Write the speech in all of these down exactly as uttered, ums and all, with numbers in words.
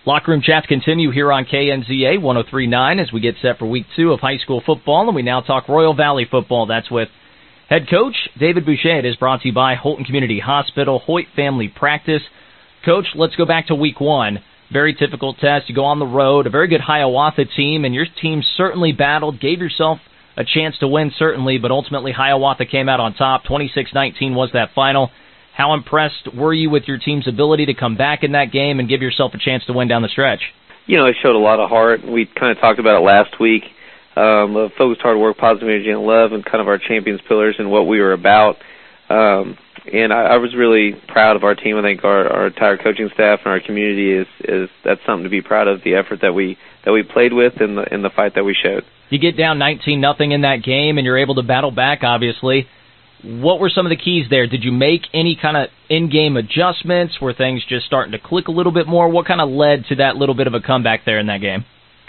Locker Room Chats continue here on K N Z A one oh three point nine as we get set for week two of high school football, and we now talk Royal Valley football. That's with head coach David Boucher. It is brought to you by Holton Community Hospital, Hoyt Family Practice. Coach, let's go back to week one. Very difficult test. You go on the road, a very good Hiawatha team, and your team certainly battled, gave yourself a chance to win, certainly, but ultimately Hiawatha came out on top. twenty-six nineteen was that final. How impressed were you with your team's ability to come back in that game and give yourself a chance to win down the stretch? You know, it showed a lot of heart. We kind of talked about it last week. Um, focused, hard work, positive energy, and love, and kind of our champions pillars and what we were about. Um, and I, I was really proud of our team. I think our, our entire coaching staff and our community is, is that's something to be proud of. The effort that we that we played with and the in the fight that we showed. You get down nineteen nothing in that game, and you're able to battle back. Obviously. What were some of the keys there? Did you make any kind of in-game adjustments? Were things just starting to click a little bit more? What kind of led to that little bit of a comeback there in that game?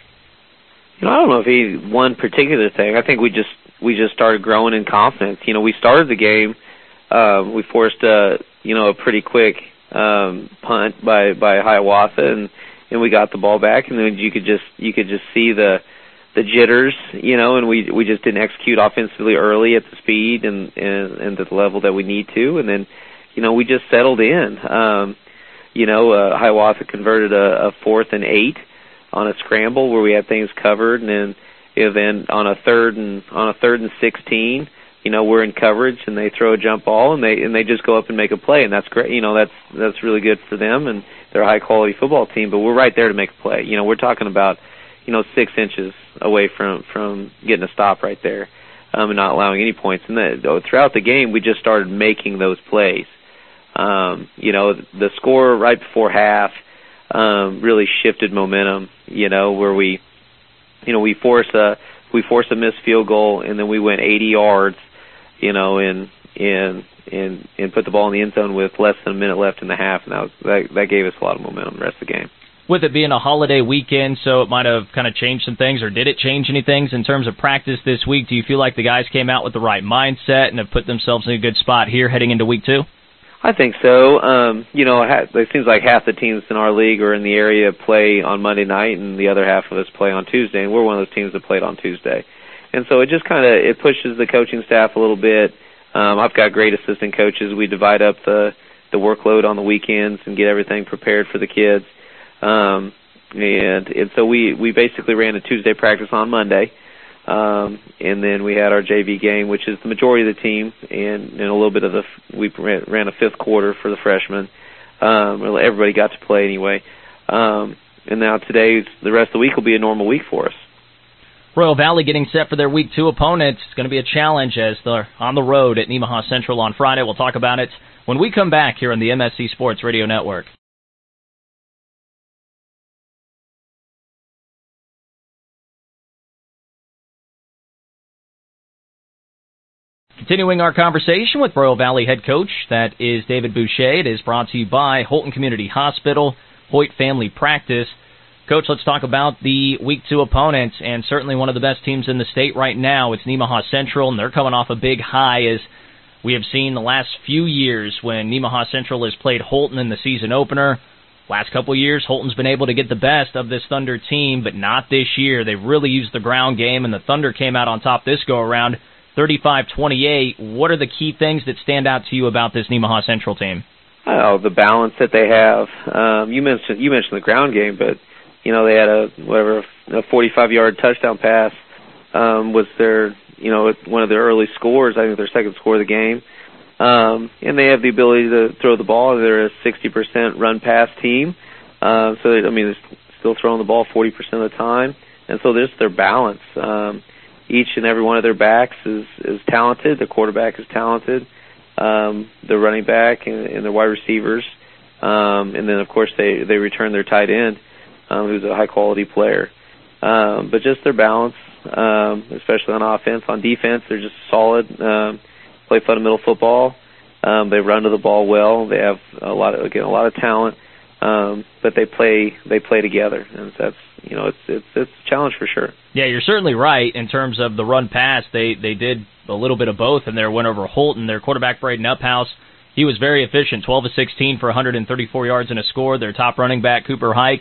You know, I don't know if he one particular thing. I think we just we just started growing in confidence. You know, we started the game. Uh, we forced a you know a pretty quick um, punt by by Hiawatha, and and we got the ball back, and then you could just you could just see the. the jitters, you know, and we we just didn't execute offensively early at the speed and, and, and at the level that we need to. And then, you know, we just settled in. Um, you know, uh, Hiawatha converted a, a fourth and eight on a scramble where we had things covered. And then, you know, then on a third and on a third and sixteen, you know, we're in coverage and they throw a jump ball and they and they just go up and make a play. And that's great. You know, that's that's really good for them. And they're a high-quality football team. But we're right there to make a play. You know, we're talking about, you know, six inches away from, from getting a stop right there um, and not allowing any points. And then, throughout the game, we just started making those plays. Um, you know, the score right before half um, really shifted momentum, you know, where we, you know, we force a, we force a missed field goal and then we went eighty yards, you know, and, and, and, and put the ball in the end zone with less than a minute left in the half. And that, was, that, that gave us a lot of momentum the rest of the game. With it being a holiday weekend, so it might have kind of changed some things, or did it change any things in terms of practice this week? Do you feel like the guys came out with the right mindset and have put themselves in a good spot here heading into week two? I think so. Um, you know, it seems like half the teams in our league or in the area play on Monday night, and the other half of us play on Tuesday, and we're one of those teams that played on Tuesday. And so it just kind of it pushes the coaching staff a little bit. Um, I've got great assistant coaches. We divide up the, the workload on the weekends and get everything prepared for the kids. Um, and, and so we, we basically ran a Tuesday practice on Monday. Um, and then we had our J V game, which is the majority of the team, and, and a little bit of the, we ran, ran a fifth quarter for the freshmen. Um, everybody got to play anyway. Um, and now today's, the rest of the week will be a normal week for us. Royal Valley getting set for their week two opponents. It's going to be a challenge as they're on the road at Nemaha Central on Friday. We'll talk about it when we come back here on the M S C Sports Radio Network. Continuing our conversation with Royal Valley head coach, that is David Boucher. It is brought to you by Holton Community Hospital, Hoyt Family Practice. Coach, let's talk about the week two opponents, and certainly one of the best teams in the state right now. It's Nemaha Central, and they're coming off a big high, as we have seen the last few years when Nemaha Central has played Holton in the season opener. Last couple of years, Holton's been able to get the best of this Thunder team, but not this year. They've really used the ground game, and the Thunder came out on top this go-around, thirty-five twenty-eight. What are the key things that stand out to you about this Nemaha Central team? Oh, the balance that they have. Um, you mentioned you mentioned the ground game, but you know they had a whatever a forty-five yard touchdown pass um, was their you know one of their early scores. I think their second score of the game, um, and they have the ability to throw the ball. They're a sixty percent run pass team, uh, so they, I mean they're still throwing the ball forty percent of the time, and so there's their balance. Um, Each and every one of their backs is, is talented. The quarterback is talented. Um, the running back and, and the wide receivers. Um, and then, of course, they, they return their tight end, um, who's a high-quality player. Um, but just their balance, um, especially on offense. On defense, they're just solid. Um, play fundamental football. Um, they run to the ball well. They have a lot of, again, a lot of talent. Um, but they play they play together, and that's you know it's it's it's a challenge for sure. Yeah, you're certainly right in terms of the run pass. They they did a little bit of both in their win over Holton. Their quarterback Braden Uphouse, he was very efficient, twelve of sixteen for one hundred thirty-four yards and a score. Their top running back Cooper Hike,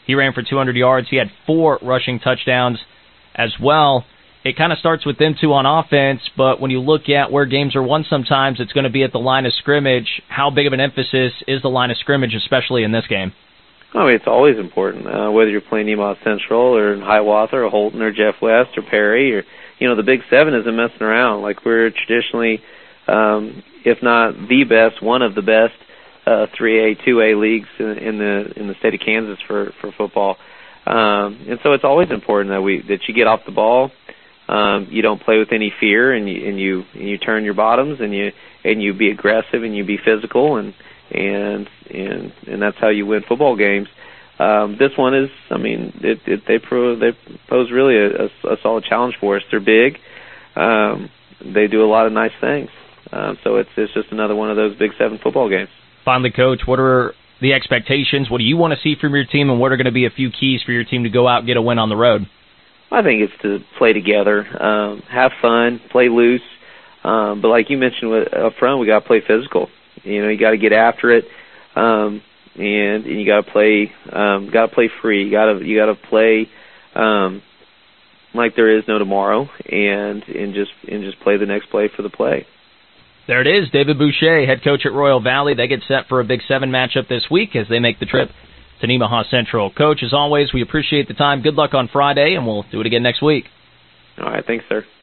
He ran for two hundred yards. He had four rushing touchdowns as well. It kind of starts with them two on offense, but when you look at where games are won sometimes, it's going to be at the line of scrimmage. How big of an emphasis is the line of scrimmage, especially in this game? I mean, it's always important, uh, whether you're playing Nemaha Central or Hiawatha or Holton or Jeff West or Perry or, you know, the Big Seven isn't messing around. Like, we're traditionally, um, if not the best, one of the best uh, three A, two A leagues in, in the in the state of Kansas for, for football. Um, and so it's always important that we that you get off the ball. Um, you don't play with any fear, and you and you and you turn your bottoms, and you and you be aggressive, and you be physical, and and and and that's how you win football games. Um, this one is, I mean, it, it, they pro, they pose really a, a, a solid challenge for us. They're big. Um, they do a lot of nice things. Um, so it's it's just another one of those Big Seven football games. Finally, Coach, what are the expectations? What do you want to see from your team, and what are going to be a few keys for your team to go out and get a win on the road? I think it's to play together, um, have fun, play loose. Um, but like you mentioned with, up front, we got to play physical. You know, you got to get after it, um, and, and you got to play, um, got to play free. You got to you got to play um, like there is no tomorrow, and and just and just play the next play for the play. There it is, David Boucher, head coach at Royal Valley. They get set for a Big Seven matchup this week as they make the trip to Nemaha Central. Coach, as always, we appreciate the time. Good luck on Friday, and we'll do it again next week. All right, thanks, sir.